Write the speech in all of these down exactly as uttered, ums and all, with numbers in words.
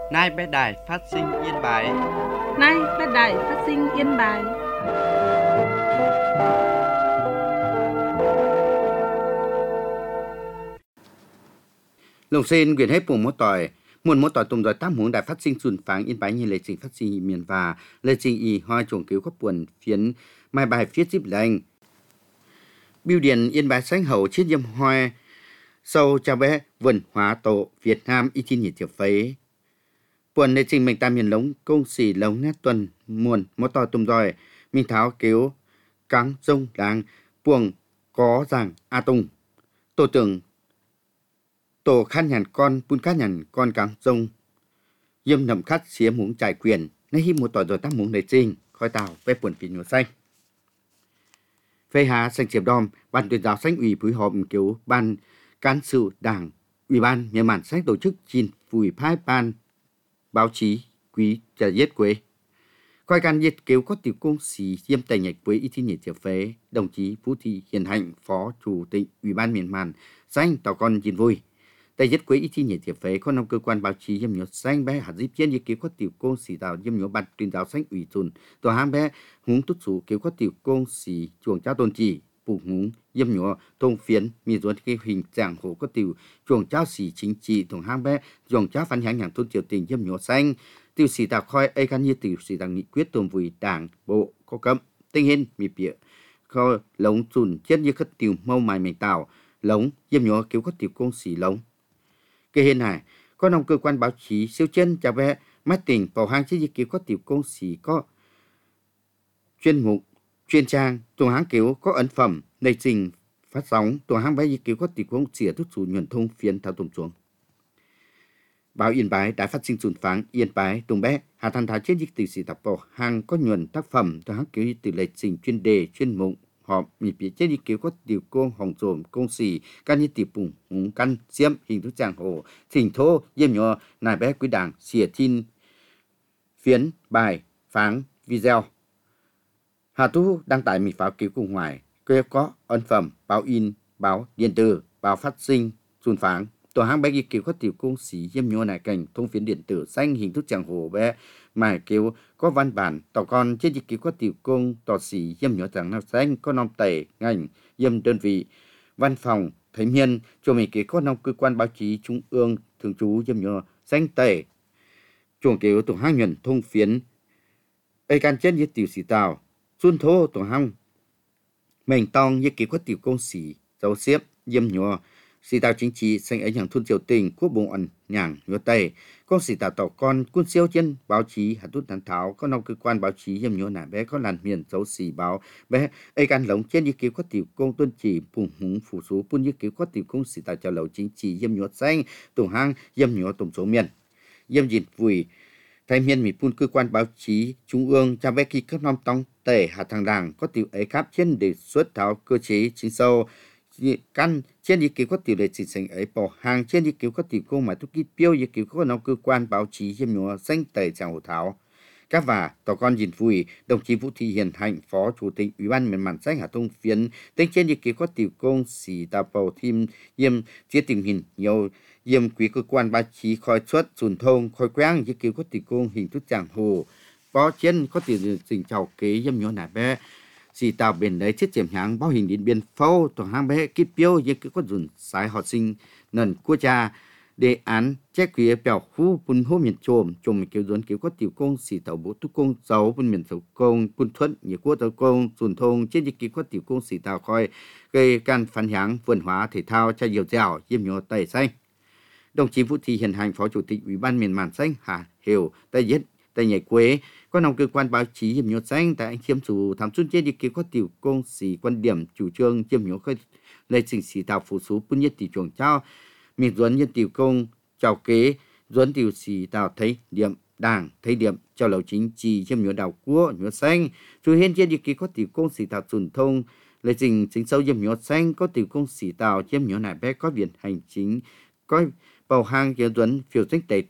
Nay bé đài phát sinh Yên Bái. Nay bé đài phát sinh Yên Bái. Lồng sen quyền hết vùng mốt tỏi, muôn mốt tỏi tùng rồi tám hướng đài phát sinh xuân pháng Yên Bái như lệ trình phát sinh miền và lệ trình y hoa chuồng cứu các buồn phiến mai bài phía dịp lành. Biêu điện Yên Bái sáng hậu chiết dâm hoa sâu chào bé vườn hóa tổ Việt Nam y thiên nhiệt tiểu phế. Buồn lệ trình mình tam miền lống công sĩ lống nét tuần muôn mốt tỏi tùng rồi mình tháo cứu cắn rông làng buồng có rằng a tung tổ tưởng tổ khăn nhàn con bún cá nhàn con cắn rông dâm nằm khát xía muốn trải quyền nay hi một tỏi rồi tác muốn để trình khói tàu về buồn phiền nhổ xanh phê hà xanh chiệp đom ban tuyên giáo xanh ủy phối hợp kiểu ban cán sự đảng ủy ban nhà màn sách tổ chức chín phủi phái ban báo chí quý trà yết quế coi can yết kêu có tiểu công sĩ diêm tây nhạch quế y thi nhiệt tiểu phế đồng chí Phú Thị Hiền Hạnh phó chủ tịch ủy ban miền màn xanh tàu con chín vui tại nhất quế y thi nhiệt tiểu phế có năm cơ quan báo chí diêm nhớ xanh bé hạt diếp chiến như kêu có tiểu công sĩ tàu diêm nhớ ban tuyên giáo xanh ủy tuần tổ hang bé húng tút số kêu có tiểu công sĩ chuồng trao tôn chỉ phụ húng diêm nhớ tôn phiến mi ruột cái hình dạng hồ có tiểu chuồng trao sĩ chính trị tổ hang bé chuồng trao phản hành hàng tôn triều tình diêm nhớ xanh tiêu sĩ tàu khoi ấy gắn như tiêu sĩ tàu nghị quyết tồn vùi đảng bộ có cấm tinh hình mi bịa khoi lống chùn chết như các tiểu mâu mài mình tàu lống diêm nhớ kêu có tiểu công sĩ lống cái hiện này có nông cơ quan báo chí siêu chân chào bé mắt tỉnh vào hang chế kiểu có tiểu công sĩ có chuyên mục chuyên trang tuồng hang kiểu có ấn phẩm内trình phát sóng tuồng hang bé kiểu có tiểu công sĩ thúc chủ nhuận thông phiến thao tùng xuống báo Yên Bái đã phát sinh xuân pháng Yên Bái tuồng bé hà thành thái chế dịch từ sĩ tập vào hang có nhuận tác phẩm tuồng hang kiểu từ lệ trình chuyên đề chuyên mục họp nhịp biệt chế đi kiểu có tiểu công hồng trộm công sĩ can như tiểu bùng hùng căn xiêm hình thức giang hồ thỉnh thô diêm nhỏ nài bé quý đảng xỉa tin phiến bài pháng video hà tú đăng tải mỹ pháo kiểu cùng ngoài kêu có ấn phẩm báo in báo điện tử báo phát sinh xuân pháng tổ hang bé kiểu có tiểu công sĩ diêm nhỏ này cảnh thông phiến điện tử xanh hình thức giang hồ bé mà kiểu có văn bản tàu con trên dịch kiểu có tiểu công tỏ sĩ diêm nhỏ chẳng nào xanh có nom tẩy ngành diêm đơn vị văn phòng thấy miên cho mình kiểu có nom cơ quan báo chí trung ương thường trú diêm nhỏ xanh tẩy chuồng kiểu tổ hang nhuận thông phiến ấy can chết như tiểu sĩ tàu xuân thô tổ hang mình tòng như kiểu có tiểu công sĩ dấu xếp diêm nhỏ sĩ tàu chính trị xanh ấy hàng thôn triều tình quốc bộ ẩn nhàng nhớ tây con sĩ tàu tàu con quân siêu chân báo chí hạt tút tàn tháo có nông cơ quan báo chí hiểm nhớ nả bé có làn miền dấu sĩ báo bé ấy can lống trên như kiểu có tiểu công tuân chỉ phùng húng phủ số phun như kiểu có tiểu công sĩ tàu chào lầu chính trị hiểm nhớ xanh tổng hang hiểm nhớ tổng số miền hiểm dịt vùi thay miền mỹ phun cơ quan báo chí trung ương cha bé khi các năm tông tể hạt thằng đảng có tiểu ấy khắp trên đề xuất tháo cơ chế chính sâu căn trên ý kiến có tiểu lệ chỉ thành ấy bỏ hàng trên ý kiến có tiểu công mà thúc ký tiêu ý kiến có nông cơ quan báo chí hiểm nhớ xanh tẩy chào hồ tháo các và tàu con nhìn vui đồng chí Vũ Thị Hiền Hạnh phó chủ tịch ủy ban miền màn sách hà thông phiến tên trên ý kiến có tiểu công sĩ tàu bầu thêm yêm chia tình hình nhiều yêm quý cơ quan báo chí khoi xuất truyền thông khoi quang ý kiến có tiểu công hình thức giang hồ có trên có tiểu trình chào kế yêm nhớ nả bé sĩ tàu biển đấy chết chìm hàng bao hình điện biên phâu tổ hang bé kịp tiêu như cứ có dùn sái họ sinh nền quốc gia đề án check quý bèo khu bún hô miền trồm trồm kiểu dồn kiểu có tiểu công sĩ tàu bộ tu công giấu bún miền tàu công bún thuận nhiều quốc tàu công dùn thông trên như kiểu có tiểu công sĩ tàu khoi gây can phản hàng vườn hóa thể thao cho nhiều dẻo diêm nhớ tẩy xanh đồng chí Vũ Thị Hiền Hạnh phó chủ tịch ủy ban miền màn xanh hà hiểu tây nhất tại nhảy quế có nông cơ quan báo chí hiểm nhớ xanh tại anh chiêm chủ tham xuân trên đi kia có tiểu công sĩ quan điểm chủ trương chiêm nhớ khơi lệ trình sĩ tạo phủ số bún nhất tỷ chuồng trao miền duấn nhân tiểu công chào kế duấn tiểu sĩ tạo thấy điểm đảng thấy điểm cho lầu chính trị chiêm nhớ đảo quốc nhớ xanh chủ hiên trên đi kia có tiểu công sĩ tạo truyền thông lệ trình chính sâu chiêm nhớ xanh có tiểu công sĩ tạo chiêm nhớ nải bé có viện hành chính có bầu hang kia duấn phiêu trách tẩy tàu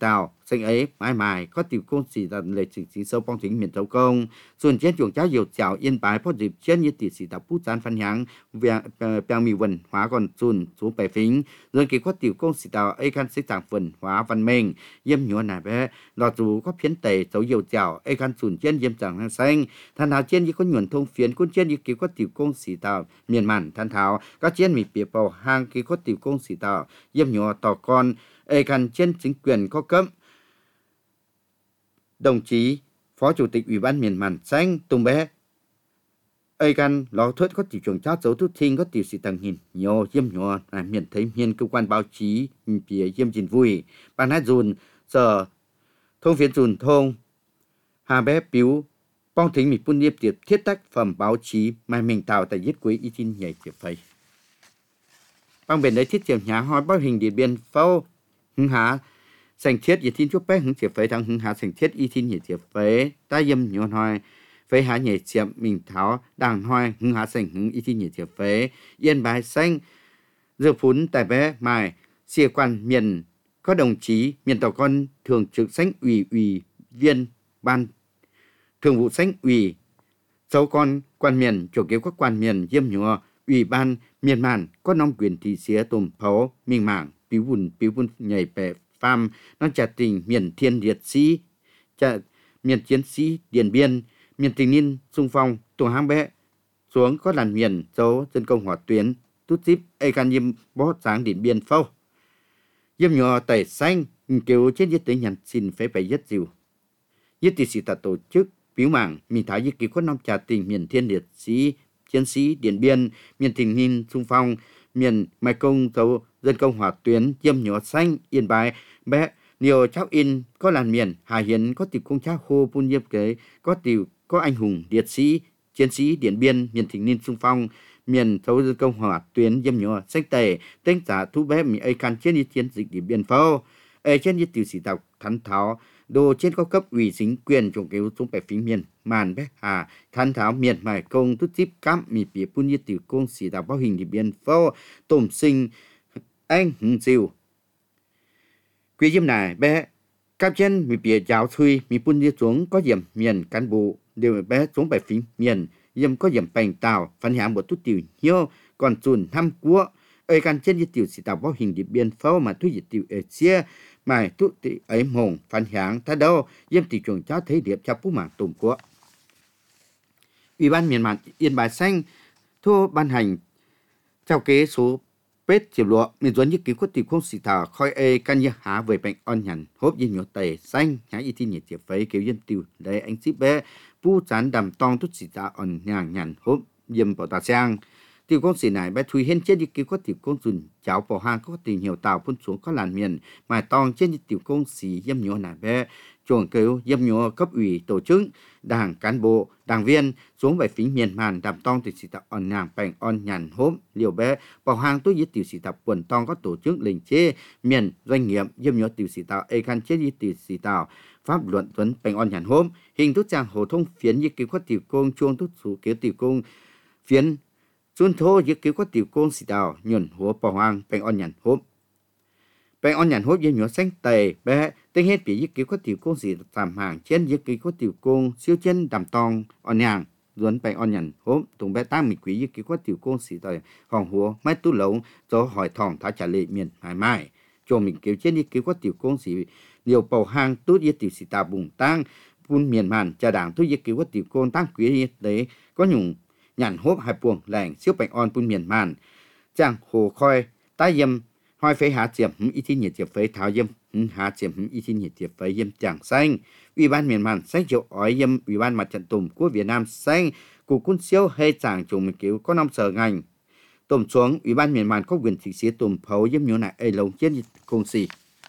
sinh ấy mãi mãi có tiểu công sĩ tạo lệ trình chính sâu bong chính miền châu côngส่วนเช่นช่วงเช้าอยู่เจ้าyên báiพอdịpเช่นยี่ติสีตาผู้จานฟันหางเวียงเปียงมีวันหวาก่อนจุนสูไปฟิงเรื่องเกี่ยวกับtiểu công sĩ tạoไอ้คันสิจางฝนหวาวันเมงเยี่ยมหยัวหนาแพ้รอจูก็เพี้ยนเตะเจ้าอยู่เจ้าไอ้คันจุนเช่นเยี่ยมจางทางเซ็งท่านเท้าเช่นยี่ก็หยวนทงเฟียนกุ้นเช่นยี่เกี่ยวกับtiểu công sĩ tạoเมียนมันท่านเท้าก็เช่นมีเปียเป่าหางเกี่ยวกับtiểu công sĩ tạoเยี่ยมหยัวต่อก่อนไอ้คันเช่นchính quyền có cấp đồng chí Phó Chủ tịch Ủy ban miền Màn Xanh Tùng Bé ơi căn lò thuyết có tiểu trưởng trao dấu thúc thiên có tiểu sĩ tầng hình nhiều diêm nhỏ à, miền thấy miền cơ quan báo chí phía diêm trình vui ban hát dùn giờ thông phiến dùn thông hà bé biếu bong thính mình phun điệp tiệp thiết tác phẩm báo chí mà mình tạo tại giết cuối y tin nhảy tiệp phây bang bên đấy thiết tiệp nhà hỏi báo hình điện biên phâu hứng há sành thiết y tin chúc bé hứng tiệp phây thằng hứng há sành thiết y tin nhảy tiệp phây ta diêm nhỏ hỏi phế há nhảy tiệp mình tháo đàng hỏi hứng há sành hứng y tin nhảy tiệp phây yên bài xanh giờ phún tại bé mài xìa quan miền có đồng chí miền tàu con thường trực sánh ủy ủy viên ban thường vụ sánh ủy cháu con quan miền chủ yếu các quan miền diêm nhựa ủy ban miền màn có nông quyền thị xía tùm pháo miền mảng piu bùn piu bùn nhảy bè pham nó trả tình miền thiên liệt sĩ trả miền chiến sĩ điện biên miền tình niên xung phong tuồng hang bé xuống có làn miền dấu dân công hỏa tuyến tút zip ai can diêm bó sáng điện biên phâu diêm nhựa tẩy xanh kêu trên giết tới nhận xin phải phải rất dịu giết tỷ sĩ ta tổ chức biếu mảng mình thái giết ký có năm trả tình miền thiên liệt sĩ chiến sĩ điện biên miền tình niên xung phong miền mai công dấu dân công hỏa tuyến diêm nhựa xanh yên bái bé nhiều cháu in có làn miền hà hiến có tiểu công cháu hô bun diêm kế có tiểu có anh hùng liệt sĩ chiến sĩ điện biên miền tình niên xung phong miền thấu dân công hỏa tuyến diêm nhựa xanh tề tên giả thu bé mình ai can trên đi chiến dịch điện biên phâu ai trên đi tiểu sĩ tộc thắn tháo đồ trên có cấp ủy chính quyền trồng kéo xuống bẻ phím miền màn bé hà thắn tháo miền mài công tút zip cắm mì bìa bun đi tiểu công sĩ tộc bao hình điện biên phâu tổm sinh anh hùng diệu quý diêm này bé các trên mì bìa giáo thuy mì bun đi xuống có điểm miền cán bộ đều bé xuống bẻ phím miền diêm có điểm bành tàu phản hạng một chút tiểu nhiêu còn chùn năm cua ơi can trên tiểu sĩ tàu bao hình điện biên phâu mà thuy tiểu ở chia mà chút tiểu ấy mồm phản hạng ta đâu diêm tiểu trường cháu thấy điệp cho phú mạng tùng của ủy ban miền mạn yên bài xanh thua ban hành theo kế số pết chiều lụa miền duẩn nhất cứu có tiểu không sĩ tàu khoi ê can như há về bệnh on nhằn hốp diêm nhổ tề xanh nhá y thi nhiệt tiệp phấy kiểu diêm tiểu để anh ship bé pu chán đầm tong tút sĩ tàu on nhàng nhằn hốp diêm bảo tà sang tiểu công sĩ này bé thui hen chết đi cứu có tiểu công dùn cháu bỏ hang có tiểu nhiều tàu phun xuống có làn miền mà tong trên tiểu công sĩ diêm nhổ này bé chuồng cứu diêm nhổ cấp ủy tổ chức đảng cán bộ đảng viên xuống về phím miền màn đầm tong tiểu sĩ tàu on nhàng bành on nhàn hốp liều bé bỏ hang tôi với tiểu sĩ tàu quần tong có tổ chức lình chế miền doanh nghiệp diêm nhổ tiểu sĩ tàu ai can chết đi tiểu sĩ tàu pháp luận tuấn bành on nhàn hốp hình thức trang hồ thông phiến như cứu có tiểu công chuông tút số cứu tiểu công phiến xuân thô như cứu có tiểu công sĩ tàu nhuận hố bỏ hoang bành on nhàn hốp bành on nhàn hốp với nhỏ xanh tề bé tên hết bị như cứu có tiểu công sĩ tạm hàng trên như cứu có tiểu công siêu chân đầm tong on nhàng duẩn bành on nhàn hốp tùng bé tam mỹ quý như cứu có tiểu công sĩ tề hòn húa máy tú lẩu cho hỏi thòng thả trả lệ miền mãi mãi cho mình cứu trên như cứu có tiểu công sĩ nhiều bầu hang tốt như tiểu sĩ tàu bùng tăng phun miền màn cha đảng tôi như cứu có tiểu công tăng quý như đấy có nhung nhàn hốp hai buồng lẻng siêu bạch on phun miền màn chàng hồ khoi tái yếm hoi phế hạ chiếm y thi nhiệt chiếm phế tháo yếm hạ chiếm y thi nhiệt chiếm phế yếm chàng xanh ủy ban miền màn xanh triệu ói yếm ủy ban mặt trận tùm của Việt Nam xanh của quân siêu hay chàng chồng mình cứu có năm sở ngành tùm xuống ủy ban miền màn có quyền thị xế tùm phấu yếm nhớ lại ấy lồng chết công xì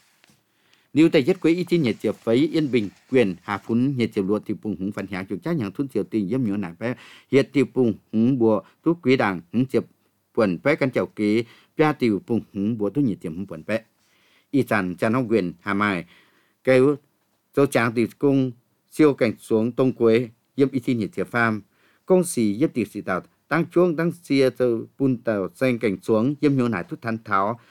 nếu tại nhất quấy y thi nhiệt chiếm phế yên bình quyền hạ phun nhiệt chiếm luật thì bùng hùng phần hạ chúng chắc nhàng thun chiều tình yếm nhớ lại bé hiện thì bùng hùng bùa tú quý đảng hùng chiếm quần bé căn chậu ký ra tiểu bùng hùng bùa tú nhiệt chiếm hùng quần bé y sản cha nông quyền hà mai kêu dấu tráng tiểu cung siêu cảnh xuống tông quế yếm y thi nhiệt chiếm pham công sĩ yếm tiểu sĩ tàu tăng chuông tăng xia từ bun tàu xanh cảnh xuống yếm nhớ lại thút thanh tháo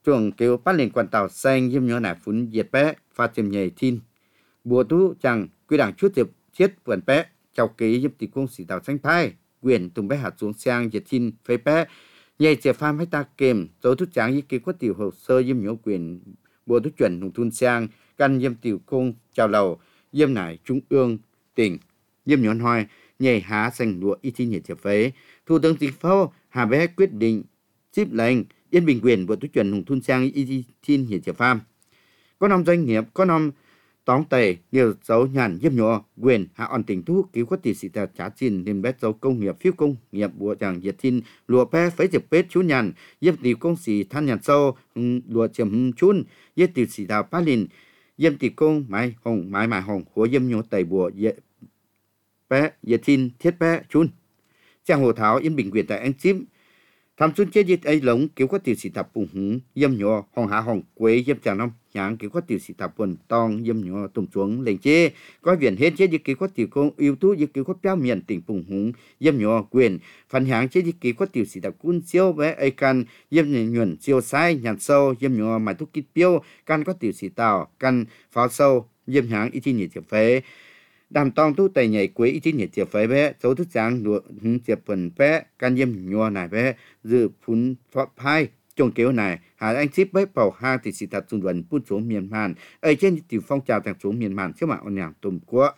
chuồng kiểu bắt liền quan tàu xanh yếm nhỏ nải phun diệt bé pha chìm nhảy thiên bùa tú chẳng quy đảng chút tiệp chết vườn bé chào ký yếm tỷ công sĩ tàu xanh phai quyền tùng bé hạt xuống sang diệt thiên phê bé nhảy chè pham hay ta kèm dấu thức tráng y ký có tiểu hồ sơ yếm nhỏ quyền bùa tú chuẩn nông thôn sang căn yếm tiểu công chào lầu yếm nải trung ương tỉnh yếm nhỏ hoài nhảy há xanh lụa y thiên nhảy chè phế thủ tướng chính phủ hà bé quyết định chip lệnh Yên Bình quyền bộ tiêu chuẩn nông thôn sang y thiên hiện trợ farm có năm doanh nghiệp có năm tóm tề nhiều dấu nhàn giúp nhỏ quyền hạ on tỉnh thu cứu có tỷ sĩ tờ trả tiền nên bé dấu công nghiệp phiếu công nghiệp bộ chẳng diệt thiên lùa bé phấy dịp bết chú nhàn giúp tỷ công sĩ than nhàn sâu lùa chấm chun giúp tỷ sĩ tàu pa lin giúp tỷ công mái hồng mái mái hồng của giúp nhỏ tẩy bùa bé diệt thiên thiết bé chun trang hồ tháo Yên Bình quyền tại anh chim tham xuân chế dịch ấy lống kiểu có tiểu sĩ tập bùng hứng yếm nhỏ hồng hạ hồng quế yếm chàng năm nhãn kiểu có tiểu sĩ tập quần tòng yếm nhỏ tùng xuống lên chế có viện hết chế dịch kiểu có tiểu công yếu tố dịch kiểu có béo miền tỉnh bùng hứng yếm nhỏ quyền phần hạng chế dịch kiểu có tiểu sĩ tập quân siêu bé ấy can yếm nhuận siêu sai nhàn sâu yếm nhỏ mãi thuốc kít tiêu can có tiểu sĩ tàu can pháo sâu yếm hạng ít chi nhị tiểu phế đàm tòng tu tây nhảy quế ít chi nhị tiểu phế bé dấu thức giang lụa hứng tiệp phần bé can yếm nhỏ này bé dự phun phó phai trong kéo này hà anh ship bếp bảo ha thì sĩ thật dùng luận phun xuống miền Hàn ở trên tiểu phong trào thành xuống miền Hàn chứ mà ông nhàng tùm quá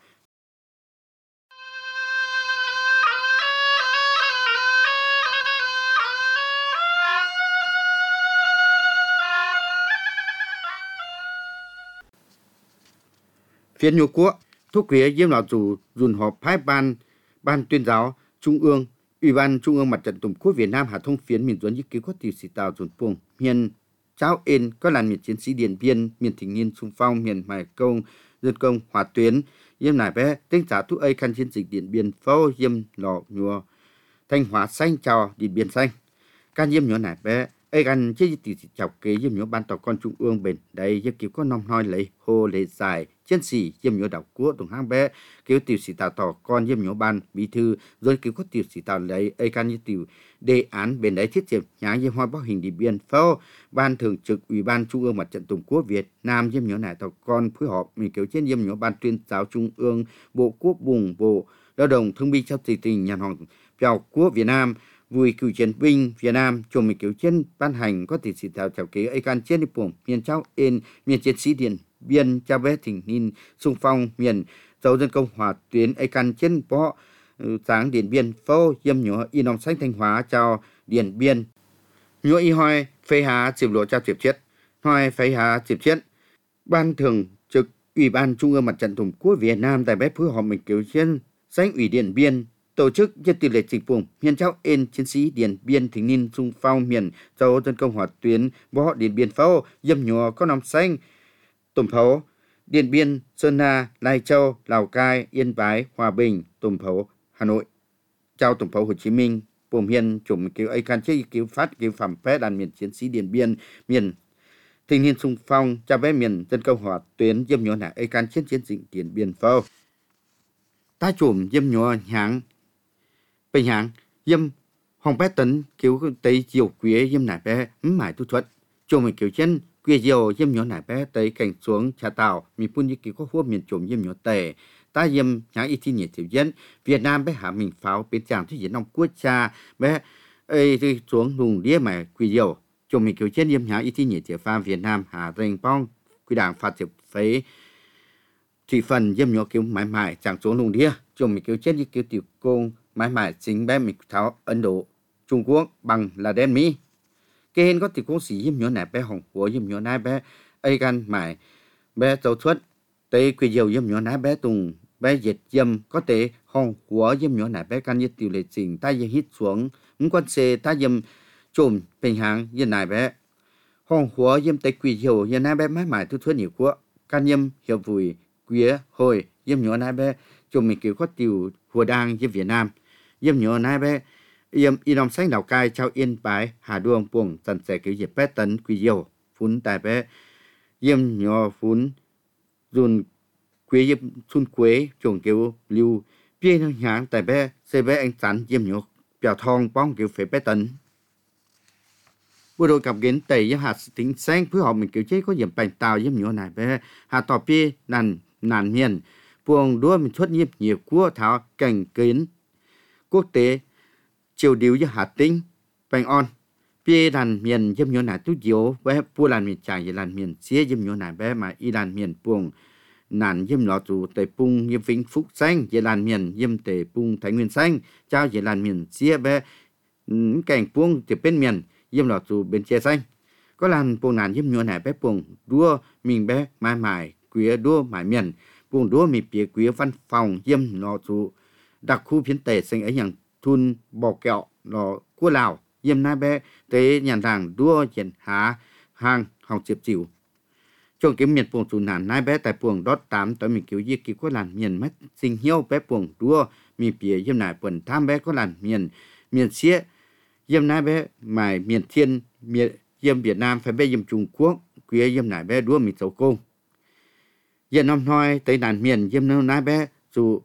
phiên nhục quốc thuốc quế diêm lão chủ dùn họp phái ban ban tuyên giáo trung ương Ủy ban Trung ương Mặt trận Tổ quốc Việt Nam Hà Thông phiến miền Duẩn cứu có tiểu sĩ tàu dồn puông miền Cháo Ên có làn miền chiến sĩ Điện Biên miền Thịnh Niên Xung Phong miền Hải Công dân công Hòa Tuyến yếm nải bé tinh trả thu ấy khăn chiến dịch Điện Biên Phô yếm lò nhùa Thanh Hóa xanh chào Điện Biên xanh can yếm nhỏ nải bé ấyกันchế tiểu sĩ chào kế yếm nhỏ ban tàu con Trung ương bền đây yếm cứu có nom nói lấy hô lấy dài chiến sĩ yếm nhỏ đảo quốc đồng hang bé cứu tiểu sĩ tàu tàu con yếm nhỏ ban bí thư rồi cứu có tiểu sĩ tàu lấy ấy can như tiểu đề án bền đấy thiết triển nhà yếm hoa bóc hình Điện Biên Phô ban thường trực Ủy ban Trung ương Mặt trận Tổ quốc Việt Nam yếm nhỏ nải tàu con phối hợp mình cứu trên yếm nhỏ ban tuyên giáo Trung ương Bộ Quốc vùng Bộ Lao động Thương binh Xã hội tỉnh nhàn hoàng chào quốc Việt Nam vui cựu chiến binh Việt Nam chồng mình kiểu trên ban hành có thể sĩ thảo chào kế ấy can trên đi buồng miền Cháo Ên miền chiến sĩ Điện Biên Cha Bé Thịnh Ninh Xung Phong miền dấu dân công Hòa Tuyến ấy can trên bó sáng Điện Biên Phô yếm nhỏ y nòng xanh Thanh Hóa chào Điện Biên nhỏ y hoài phê há dịp lộ trao dịp chết hoài phê há dịp chết ban thường trực Ủy ban Trung ương Mặt trận Tổ quốc Việt Nam tại bé phối hợp mình kiểu trên xanh ủy Điện Biên tổ chức nhân tỷ lệ dịch vùng miền Cháo Ên chiến sĩ Điện Biên Thịnh Ninh Xung Phong miền châu dân công Hòa Tuyến bó Điện Biên Phô yếm nhỏ có nòng xanh Tùm Phấu Điện Biên Sơn La Lai Châu Lào Cai Yên Bái Hòa Bình Tùm Phấu Hà Nội chào Tùm Phấu Hồ Chí Minh Bồm Hiên chủng cứu ấy can chế cứu phát cứu phẩm phép đàn miền chiến sĩ Điện Biên miền Thịnh Ninh Xung Phong Cha Bé miền dân công Hòa Tuyến yếm nhỏ nải ấy can chiến chiến dịch Điện Biên Phô ta chùm yếm nhỏ nháng bình hạng yếm hồng bé tấn cứu tây chiều quế yếm nải bé mải tu thuật chùm mình cứu chân quế diều yếm nhỏ nải bé tây cảnh xuống trà tàu mình phun như cứu có hua miền chùm yếm nhỏ tề ta yếm nháng y thiên nhiệt tiểu dân Việt Nam bé hạ mình pháo bên chàng thứ diễn nông quốc cha bé ấy đi xuống vùng đĩa mà quế diều chùm mình cứu chân yếm nháng y thiên nhiệt tiểu pha Việt Nam hạ rình bong quy đảng phạt tiểu phế thị phần yếm nhỏ cứu mãi mãi chẳng xuống vùng đĩa chùm mình cứu chân như cứu tiểu công mãi mãi chính bé mình tháo Ấn Độ Trung Quốc bằng là đen Mỹ cái hên có tiểu công sĩ yếm nhỏ nải bé hồng của yếm nhỏ nải bé ấy gan mãi bé tàu thuất tây quy diều yếm nhỏ nải bé tùng bé diệt yếm có thể hồng của yếm nhỏ nải bé can như tiểu lệ trình ta yếm hít xuống muốn quan xe ta yếm chùm bình hàng yếm nải bé hồng của yếm tây quy diều yếm nải bé mãi mãi thu thuất nhiều quá can yếm hiểu vùi quía hồi yếm nhỏ nải bé chùm mình kiểu có tiểu hùa đang yếm Việt Nam yếm nhỏ nải bé yếm y nòng xanh Lào Cai Cháo Yên Bái Hà Đuông buồng dần sẽ kiểu dịp bé tấn quy diều phun tài bé yếm nhỏ phun dùn quế yếm xuân quế chuồng kiểu lưu bia nó nháng tài bé xe bé anh sắn yếm nhỏ bèo thong bóng kiểu phế bé tấn bộ đội cặp kiến tây yếm hạt tính xanh phối hợp mình kiểu chế có yếm bành tàu yếm nhỏ này bé hạt tỏ pi nàn nàn miền buông đua mình xuất nhịp nhiều của thảo cảnh kiến quốc tế chiều điều với hạt tính bành on pi đàn miền yếm nhỏ này tu diệu bé bu làn miền trải làn miền xía yếm nhỏ này bé mà y làn miền buông nàn yếm lọ tụ tề pung yếm vĩnh phúc xanh về làn miền yếm tề pung thái nguyên xanh trao về làn miền xía bé cảnh buông thì bên miền yếm lọ tụ bên chia xanh có làn buông nàn yếm nhỏ này bé buông đua mình bé mãi mãi quý đua mãi miền buông đua mình bìa quý văn phòng yếm lọ tụ đặc khu phiến tề xanh ấyอย่างthun bò kẹo lọ của lào yếm nai bé tới nhà hàng đua hiện há hàng học chiệp chịu trong kiếm miền buông tụ nàn nai bé tại buông đót tám tới mình kiểu gì kiểu có làn miền mất sinh hiếu bé buông đua mình bìa yếm nai buồn tham bé có làn miền miền xía yếm nai bé mài miền thiên miền yếm Việt Nam phải bé yếm Trung Quốc quý yếm nai bé đua mình xấu công yếm năm nói tới nàn miền yếm nai bé dù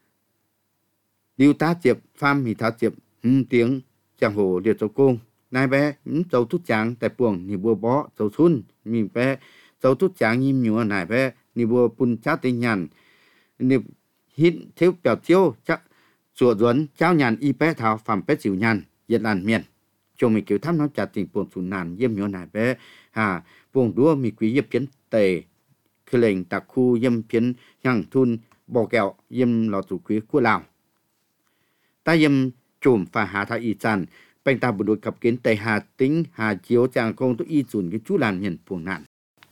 lưu tá chiệp pham thì tháo chiệp hưng tiếng chẳng hồ liệt xấu công nai bé xấu thút trắng tại buông thì bùa bó xấu xuân mình bé xấu thút trắng nhím nhúa nai bé ni bùa pun chát tinh nhàn ni hít thiếu bèo thiếu chắc sủa duẩn trao nhàn y bé thảo phạm bé chịu nhàn yết làn miền cho mình kiểu thăm nó chặt tình buồn sụn nàn yếm nhúa nai bé hà buông đua mi quý yếp phiến tề khơi lệnh đặc khu yếm phiến nhằng thun bò kẹo yếm lọ tụ quý của lào ta yếm chùm và hà thảo y tràn bành ta bộ đội cặp kiến tây hà tính hà chiếu chàng công tôi y chuẩn cái chú làn miền buông nàn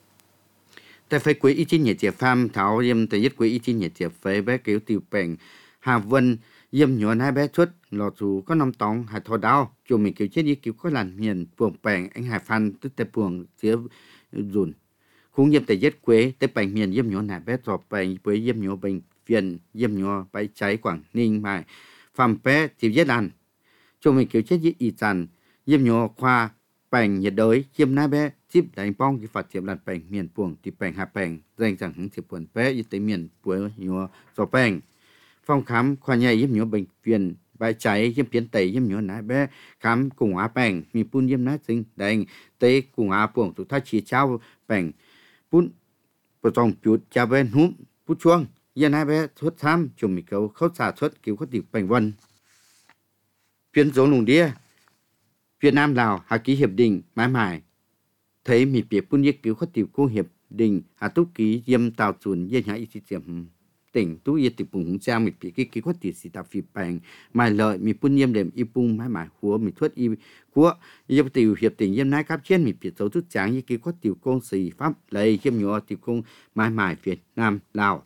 tại phải quấy y chín nhiệt chế pham thảo yếm tại yết quấy y chín nhiệt chế phế bé kiểu tiêu bèn hà vân yếm nhỏ hai bé xuất lọ tụ có năm tóng hà thò đau chùm mình kiểu chết y kiểu có làn miền buông bèn anh hà phan tức tại buông phía dùn khung yếm tại yết quấy tại bèn miền yếm nhỏ hai bé dọc bèn với yếm nhỏ bệnh viện yếm nhỏ bay cháy Quảng Ninh mà phàm bé chịu yết làn cho mình kiểu chết y tràn yếm nhỏ khoa bèn nhiệt đới yếm nai bé chip đánh bong cái phát triển làn bèn miền buông thì bèn hà bèn dành chẳng hứng chịu buồn bé y tế miền buổi nhỏ do bèn phòng khám khoa nhai yếm nhỏ bệnh viện bay cháy yếm phiến tây yếm nhỏ nai bé khám cùng á bèn mi pun yếm nai sinh đánh tế cùng á buông tụ thay chỉ trao bèn pun bờ trong chuột cha bên húm put chuông yếm nai bé xuất tham chùm mi cầu khâu xả xuất kiểu có tiểu bèn vân phiến giống lùng đĩa Việt Nam Lào hà ký hiệp định mãi mãi thấy mi bìa pun yết cứu có tiểu cô hiệp định hà túc ký yếm tàu chuẩn yếm nhã y chỉ tiệm tỉnh tú yết tiểu bùng trang mi bìa ký ký có tiểu sĩ tạp phi bèn mãi lợi mi pun yếm đệm y pung mãi mãi húa mi thuất y húa yếm tiểu hiệp định yếm nai cáp trên mi bìa dấu túc tráng yết ký có tiểu công sĩ pháp lấy yếm nhỏ tiểu công mãi mãi Việt Nam Lào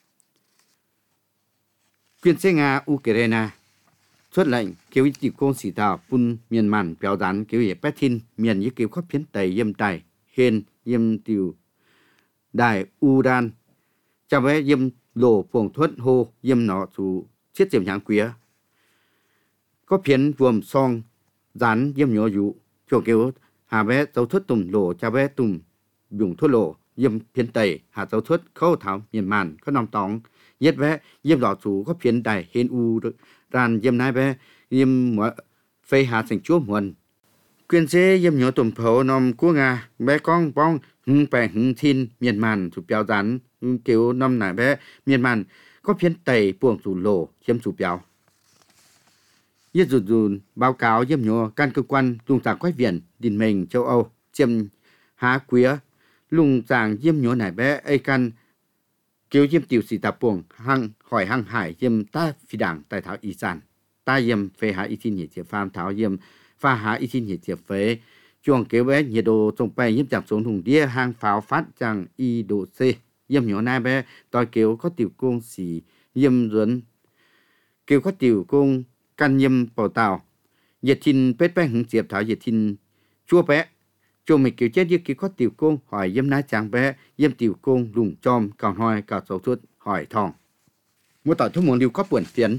quyền xe Nga Ukraine xuất lệnh kêu chỉ công sĩ tàu pun miền màn béo rán kêu hiệp bét thiên miền như kêu khắp phiến tây yếm tài hên yếm tiểu đài Uran cho bé yếm lỗ phồng thuất hô yếm nọ chủ chết tiềm nhãn quía có phiến vuông song rán yếm nhỏ dụ cho kêu hà bé dấu thuất tùm lỗ cho bé tùm dùng thuất lỗ yếm phiến tây hà dấu thuất khâu thảo miền màn có nòng tóng yết bé yếm lọ chủ có phiến đài hên u ran yếm nai bé yếm phê hà thành chúa muôn quyền chế yếm nhỏ tùm phổ nòm của Nga bé con bong hưng bè hưng thiên miền màn chủ béo rán kiểu năm nải bé miền màn có phiến tây buông chủ lỗ yếm chủ béo yết rụt rụn báo cáo yếm nhỏ can cơ quan lùng tàng quách viện đình mình châu Âu chiêm há quía lùng tàng yếm nhỏ nải bé ai can kiểu yếm tiểu sĩ tạp buông hăng hỏi hăng hải yếm ta phi đảng tại thảo y sản ta yếm phê hạ y thiên nhiệt chế phàm thảo yếm pha hạ y thiên nhiệt chế phế chuồng kiểu bé nhiệt độ trong bay yếm chạm xuống thùng đĩa hang pháo phát chẳng y độ C yếm nhỏ nai bé tòi kiểu có tiểu công sĩ yếm duẩn kiểu có tiểu công căn yếm bảo tàu nhiệt thiên bết bé hứng diệp thảo nhiệt thiên chua bé cho mình kiểu chết như kiểu có tiểu công hỏi yếm nai chàng bé yếm tiểu công lùng chom còn hỏi cả sầu thuốc hỏi thòng mua tỏi thuốc muốn lưu có buồn phiến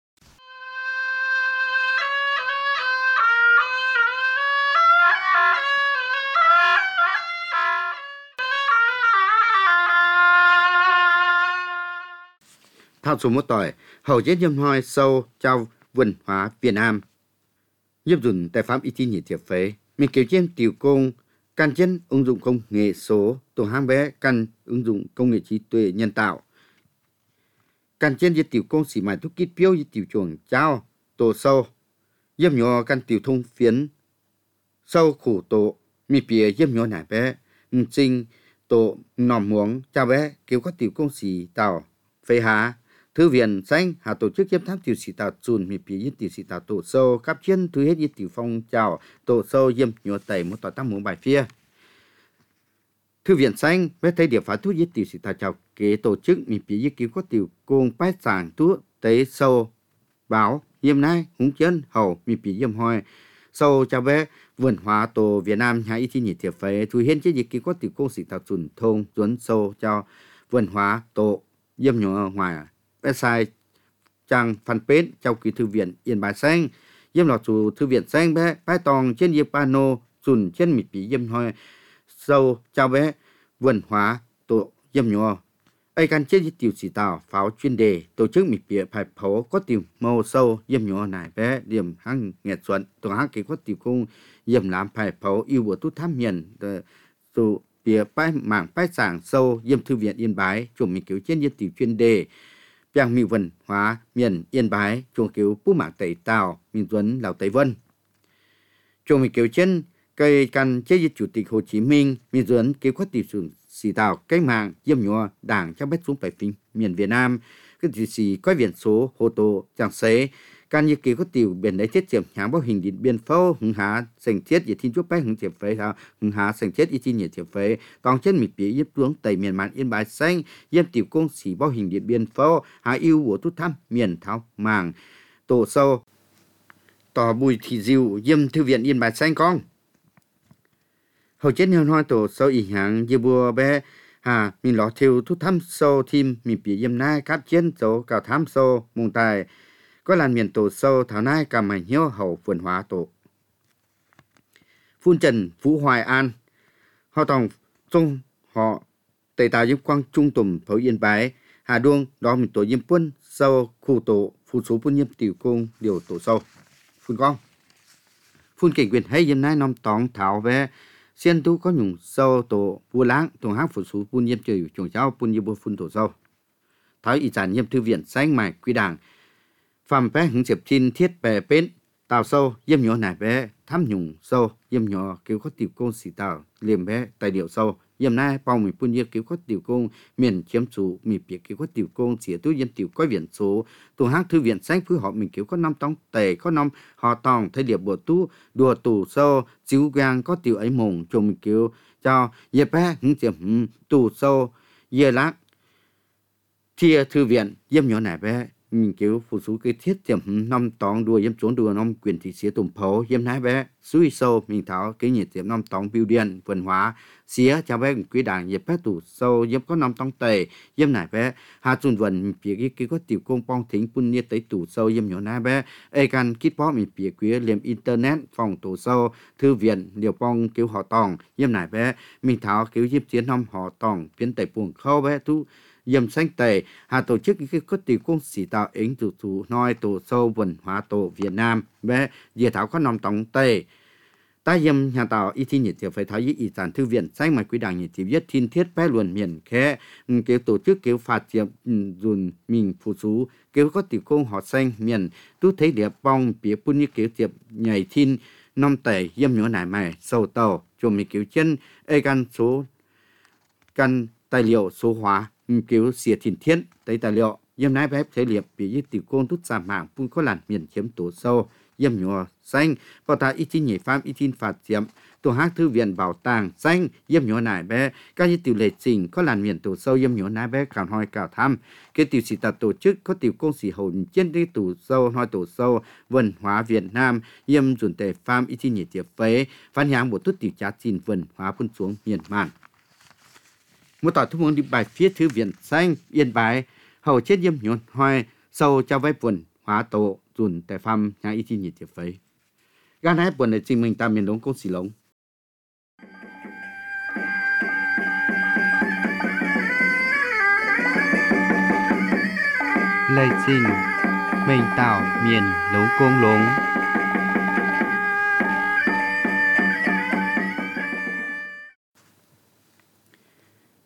thao số một tỏi hầu chết yếm hoi sâu trao vườn hóa Việt Nam yếm dùn tại pháp y tín nhiệt tiệp phế mình kiểu trên tiểu công can chân ứng dụng công nghệ số tổ hang bé can ứng dụng công nghệ trí tuệ nhân tạo can trên với tiểu công xỉ mài thuốc kít phiếu với tiểu chuồng trao tổ sâu yếm nhỏ can tiểu thông phiến sâu khủ tổ mi bìa yếm nhỏ nải bé trình tổ nòm muống chào bé kiểu có tiểu công xỉ tạo phê há thư viện xanh hà tổ chức yếm thám tiểu xỉ tạo chùn mi bìa yếm tiểu xỉ tạo tổ sâu cáp chân thứ hết yếm tiểu phong chào tổ sâu yếm nhỏ tẩy một tỏ tam muống bài phía thư viện xanh bé thấy địa phá thuốc yếm tiểu xỉ tạo chào kế tổ chức mi bìa yếm kiểu có tiểu công bái sàng thuốc tế sâu báo yếm nai húng chân hầu mi bìa yếm hoi sau chào bé vườn hóa tổ Việt Nam nhà y thi nhị tiệp phế thu hiến chế dịch ký có tiểu công sĩ tạo chuẩn thông duấn sâu cho vườn hóa tổ yếm nhỏ ngoài website trang fanpage trong kỳ thư viện Yên Bái Xanh yếm lọt chủ thư viện xanh bé bái tòng trên yếm pano chuẩn trên mịt bí yếm hoi sâu chào bé vườn hóa tổ yếm nhỏ ai can chế tiểu sĩ tạo pháo chuyên đề tổ chức mịt bìa phải phổ có tiểu màu sâu yếm nhỏ nải bé điểm hăng nghệ xuân tổ hăng kỳ có tiểu công yếm làm phải phổ yêu bữa tút tham miền tổ bìa bái mảng bái sảng sâu yếm thư viện Yên Bái chủng mình kiểu trên yếm tiểu chuyên đề biang mi vần hóa miền Yên Bái chủng kiểu phú mạc tẩy tàu miền tuấn lào tây vân chủng mình kiểu trên cây can chế chủ tịch Hồ Chí Minh miền tuấn kiểu có tiểu sử xì tạo cách mạng yếm nhỏ đảng trong bếp xuống phải phim miền Việt Nam cái gì xì coi viện số hồ tô chẳng xế can như kỳ có tiểu biển đấy thiết chiếm nhãn báo hình điện biên phô hứng há sành thiết về thiên chúa bé hứng tiệp phế hả hứng há sành thiết y thiên nhiệt tiệp phế toàn trên mịt bỉ yếp xuống tây miền mạn Yên Bái Xanh yếm tiểu công xì báo hình điện biên phô há yêu của tút thăm miền tháo màng tổ sâu tỏ bùi thị diệu yếm thư viện Yên Bái Xanh con hầu chết nhân hoa tổ sâu ý hạng như bùa bé hà mình lọ thiêu thuốc thăm sâu thêm mình bị yếm nai cáp chiến số cào thăm sâu mùng tài có làn miền tổ sâu thảo nai cả mảnh hiếu hậu vườn hóa tổ phun trần Phú Hoài An họ tòng trung họ tây tàu yếm quang trung tùm phấu Yên Bái hà đuông đó mình tổ yếm quân sâu khu tổ phun số phun yếm tiểu công điều tổ sâu phun con phun cảnh quyền hay yếm nai nom tóng thảo về xiên tu có nhung sâu tổ vua láng tổ hát phụ số phun yếm trời trồng cháu phun yếm bơ phun tổ sâu thái y giản yếm thư viện xanh mài quy đảng phàm bé hứng diệp tin thiết bè bến tàu sâu yếm nhỏ nải bé thăm nhung sâu yếm nhỏ kiểu có tiểu công xì tàu liềm bé tài điệu sâu yếm nai bao mình phun yếm kiểu có tiểu công miền chiếm chủ mì bịa kiểu có tiểu công xỉa tu yếm tiểu coi viện số tổ hát thư viện xanh phứ họ mình kiểu có năm tông tề có năm họ tòng thay điệp bộ tu đùa tù sâu chiếu gang có tiểu ấy mùng chồng mình kiểu cho yếm bé hứng diệp tù sâu yê lác thia thư viện yếm nhỏ nải bé mình kiểu phụ số cái thiết tiệm năm tòng đùa yếm trốn đùa năm quyền thị xía tùng phố yếm nái bé suy sâu mình tháo cái nhiệt tiệm năm tòng biểu điện vườn hóa xía cho bé quý đảng yếm bé tủ sâu yếm có năm tòng tề yếm nái bé hà chun vườn phía cái cái có tiểu công bong thính pun nhiệt tới tủ sâu yếm nhỏ nái bé ai can kít bó mình phía quý liềm internet phòng tủ sâu thư viện điều bong kiểu họ tòng yếm nái bé mình tháo kiểu yếm chiến năm họ tòng phiến tẩy buồng khâu bé tu yếm xanh tề hà tổ chức cái có tiểu công sĩ tạo ứng chủ chủ nói tổ sâu vườn hóa tổ Việt Nam bé dìa thảo có năm tòng tề ta yếm nhà tạo y thi nhiệt phải thấy ý giản thư viện xanh mà quý đảng nhiệt viết thiên thiết bé luận miền khẽ kiểu tổ chức kiểu phạt diệp dùn mình phụ sú kiểu có tiểu công họ xanh miền tu thấy địa bong bía pun như kiểu diệp nhảy thiên năm tề yếm nhỏ nải mày sâu tàu cho mình kiểu chân ai căn số căn tài liệu số hóa kiểu xỉa thiên thiên tới tài liệu yếm nái bé thể liệp bị tiểu công tút giảm mạng pun có làn miền chiếm tổ sâu yếm nhỏ xanh bảo ta y tin nhảy pham y tin phạt diệm tổ hát thư viện bảo tàng xanh yếm nhỏ nải bé các như tiểu lệ trình có làn miền tổ sâu yếm nhỏ nải bé cào hoi cào thăm cái tiểu sĩ tật tổ chức có tiểu công sĩ hồn trên đi tổ sâu hoi tổ sâu vườn hóa Việt Nam yếm chuẩn tề pham y tin nhảy tiệp phế phán nháng bộ tút tiểu trá chín vườn hóa phun xuống miền mạn một tỏi thu môn đi bài phía thư viện xanh Yên Bái hầu chết yếm nhỏ hoi sâu cho vay vườn hóa tổ dùn tại pham nhà y tin nhiệt tiệp phấy gan hết buồn để trình mình tam miền đông công xì lống lời trình mình tạo miền lống công lống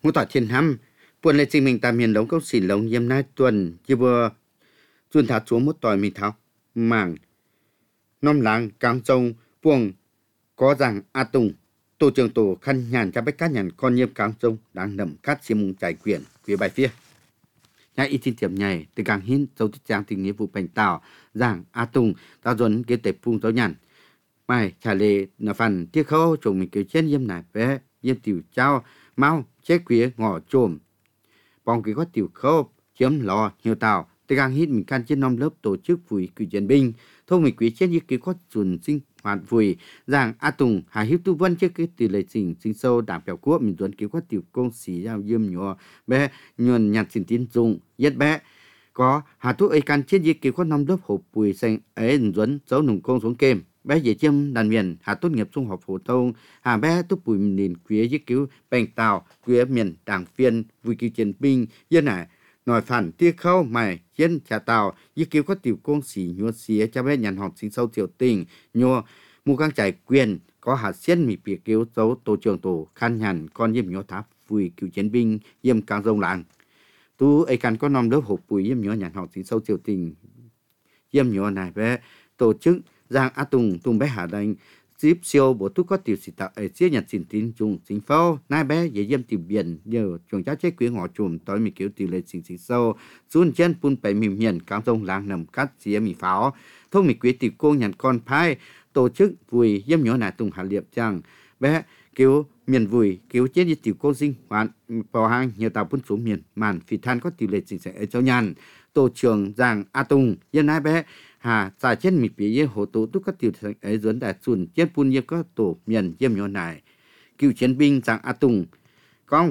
một tỏi trên hăm buồn lệ trình mình tạm miền lống câu xỉn lống yếm nai tuần chia bừa chuồn thả xuống một tỏi mình tháo mảng nom láng càng trông buông có rằng a tùng tổ trưởng tổ khăn nhàn cho bách cá nhàn con nhiêm càng trông đang nằm cát xiêm mùng trải quyển phía bài phía nhà y tin tiệm nhảy từ càng hin dấu tích trang tình nghĩa vụ bành tàu rằng a tùng tao dồn kế tệp phung dấu nhàn mai trả lệ là phần tiếc khâu chồng mình kêu chết yếm nải bé yếm tiểu trao mau chết quía ngỏ trồm bong cái có tiểu khâu chiếm lò nhiều tàu từ càng hít mình can trên năm lớp tổ chức vui cử chiến binh thôi mình quý chết như cái có chuẩn sinh hoạt vui rằng a tùng hà hiếu tu vân trước cái tỷ lệ trình sinh sâu đảm bảo quốc mình dồn kiểu có tiểu công sĩ giao yếm nhỏ bé nhuần nhặt xin tín dụng yết bé có hà tu ấy can chết như cái có năm lớp hộp bùi xanh ấy dồn dấu nùng công xuống kem bé dễ chiêm đàn miền hà tốt nghiệp trung học phổ thông hà bé tốt bùi nền quý với cứu bèn tàu quý miền đảng viên vui cứu chiến binh dân này nói phản tiếc khâu mày dân trả tàu với cứu có tiểu công sĩ nhua xía cho bé nhận học sinh sâu tiểu tình nhua mua căng trải quyền có hạt xiên mì bìa cứu dấu tổ trưởng tổ khăn nhằn con yếm nhua tháp vui cứu chiến binh yếm càng rông làng tu ấy cần có năm lớp hộp bùi yếm nhua nhận học sinh sâu tiểu tình yếm nhua này bé tổ chức rằng a tùng tùng bé hà đánh zip siêu bộ tu có tiểu sĩ tạo ở chia nhật xin tín chung chính phao nai bé dễ dêm tiểu biển nhờ chuồng cháu chế quý ngõ chùm tối mi kiểu tiểu lệ xin xin sâu xuống chân pun bảy mìm hiền cám rông làng nằm cắt xía mì pháo thông mi quý tiểu cô nhận con phai tổ chức vui dêm nhỏ nại tùng hà liệp chăng bé kiểu miền vui kiểu chế như tiểu cô sinh hoạt vào hang nhiều tàu pun xuống miền màn phi than có tiểu lệ xin sẽ ở châu nhàn tổ trưởng rằng a tùng dân nai bé hà giải trên mịt bìa hồ tổ túc các tiểu thành ấy dẫn đại xuân trên pun như các tổ miền yếm nhỏ này cựu chiến binh rằng a tùng con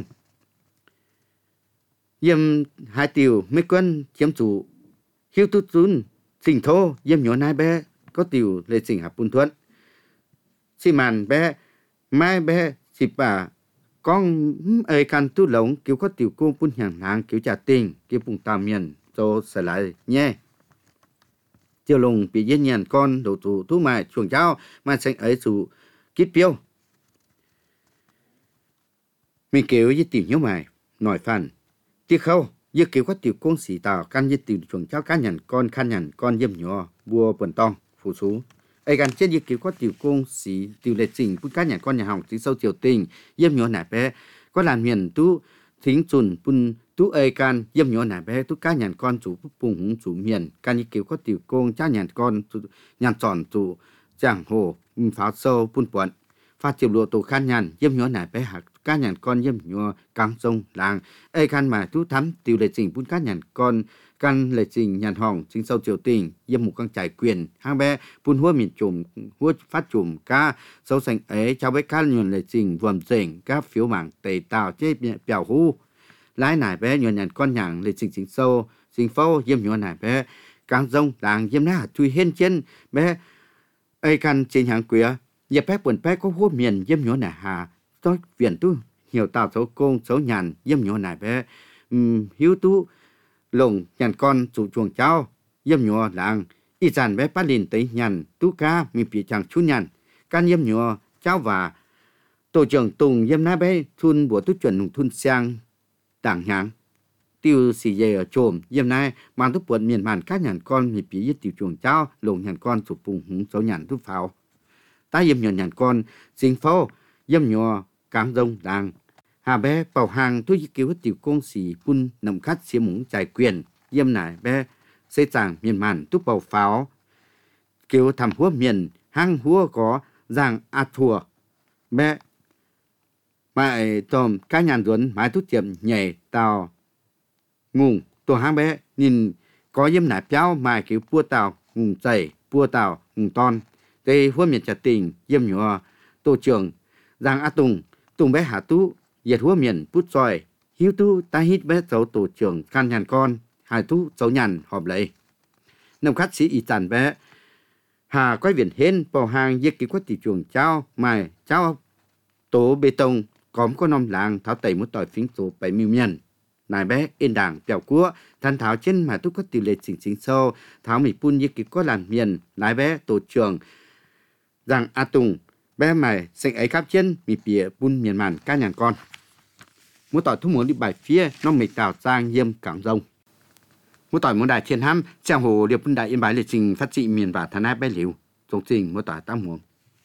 yếm hai tiểu mấy quân chiếm chủ hiếu tu xuân sinh thô yếm nhỏ này bé có tiểu lệ sinh hạ pun thuận xi màn bé mai bé xịp bà con ấy can tu lống kiểu có tiểu cô pun hàng hàng kiểu trả tình kiểu bùng tàm miền cho sẽ lại nhé tiêu lùng bị yên nhàn con đầu tù tú mài chuồng cháu mà xanh ấy chủ kít piêu mình kêu với tiểu nhớ mài nói phản tiếc khâu như kêu có tiểu công sĩ tàu căn như tiểu chuồng cháu cá nhàn con khăn nhàn con yếm nhỏ bùa bẩn tong phụ sú ấy gần trên như kêu có tiểu công sĩ tiểu lệ trình pun cá nhàn con nhà hỏng chính sâu tiểu tình yếm nhỏ nải bé có làm miền tú thính chùn pun tú ơi can yếm nhỏ nải bé tú cá nhàn con chủ phùng hùng chủ miền can như kiểu có tiểu công cha nhàn con nhàn tròn chủ giảng hồ pháo sâu pun quận phát triệu lộ tổ khăn nhàn yếm nhỏ nải bé hạt cá nhàn con yếm nhỏ cam sông làng ơi can mà tú thắm tiểu lệ trình pun cá nhàn con can lệ trình nhàn hỏng chính sâu triều tình yếm một căng trải quyền hang bé pun hua miền chùm hua phát chùm cá sâu xanh ấy cháu bé cá nhuần lệ trình vòm rỉnh cá phiếu mảng tề tàu chế bèo hu lái nải bé nhuần nhàn con nhàng lệ trình chính sâu chính phâu yếm nhỏ nải bé càng rông làng yếm ná thui hên chân bé ấy can trên hàng quía yếm bé buồn bé có hua miền yếm nhỏ nải hà tôi viện tu nhiều tàu số công số nhàn yếm nhỏ nải bé um, hiếu tu lồng nhàn con chủ chuồng cháu yếm nhỏ làng y dàn bé bắt liền tới nhàn tú ca mi bị chẳng chú nhàn can yếm nhỏ cháu và tổ trưởng tùng yếm ná bé thun bùa tú chuẩn nùng thun sang đảng nhàng tiêu xì dề ở trồm yếm nay mang tú buồn miền màn các nhàn con mi bị tiểu chuồng cháu lồng nhàn con chủ phùng húng số nhàn tú pháo ta yếm nhỏ nhàn con sinh phô yếm nhỏ cám rông làng hà bé bảo hàng tôi cứu tiểu công sĩ pun nằm khát xiêm mũng trải quyền yếm nải bé xây chàng miền màn túc bầu pháo cứu thầm húa miền hang húa có giang a thua bé mày tôm cá nhàn duẩn mãi tút tiệm nhảy tàu ngùng tổ hang bé nhìn có yếm nải péo mày cứu pua tàu ngùng chảy pua tàu ngùng ton tây húa miền trà tình yếm nhỏ tổ trưởng giang a tùng tùng bé hà tú diệt húa miền pút soi hiếu tu ta hít bé dấu tổ trưởng can nhàn con hai tú dấu nhàn họp lấy nông khát sĩ y tàn bé hà quay viện hên bảo hàng giết kỹ quát thị trường cháu mài cháu tố bê tông cóm có năm làng tháo tẩy một tỏi phính số bảy mươi miền nài bé yên đảng bèo cua than tháo trên mà tú có tỷ lệ chỉnh chính sâu tháo mì pun giết kỹ có làn miền lái bé tổ trưởng rằng a tùng bé mày sinh ấy khắp chân mì bìa pun miền màn cá nhàn con mỗi tỏi thu muốn đi bài phía nó mịch đào giang yêm cảng rông mỗi tỏi muốn đại thiên ham trang hồ điệp đại yên bái lịch trình phát trị miền và thán áp bé liu trong trình mỗi tỏi tam huống